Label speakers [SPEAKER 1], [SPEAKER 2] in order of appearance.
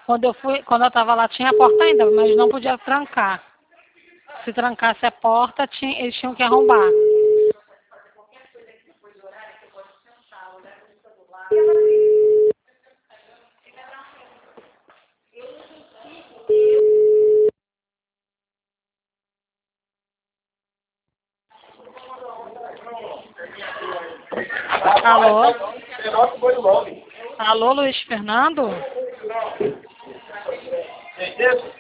[SPEAKER 1] Quando eu tava lá tinha a porta ainda, mas não podia trancar. Se trancasse a porta, eles tinham que arrombar. Alô? Alô, Luiz Fernando?